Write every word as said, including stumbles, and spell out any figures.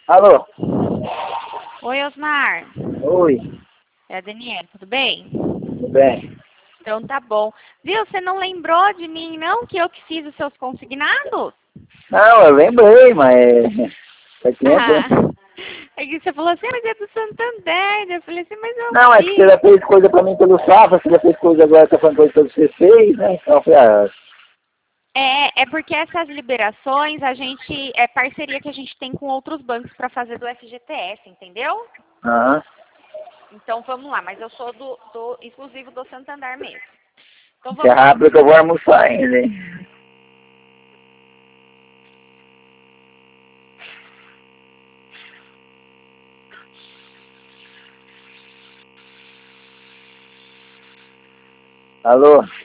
Alô? Oi, Osmar. Oi, É a Daniela, tudo bem? tudo bem? Então tá bom. Viu, você não lembrou de mim, não? Que eu que fiz os seus consignados? Não, eu lembrei, mas faz tempo, né? Aí você falou assim, mas é do Santander. Eu falei assim, mas eu Não, é que você fiz. já fez coisa pra mim pelo Safra, você já fez coisa agora, tá falando coisa pelo C seis, né? Então eu falei, ah, É, é porque essas liberações, a gente, é parceria que a gente tem com outros bancos para fazer do F G T S, entendeu? aham. Então vamos lá, mas eu sou do, do exclusivo do Santander mesmo. Então Isso é vamos lá. rápido que eu vou almoçar ainda, hein? Alô?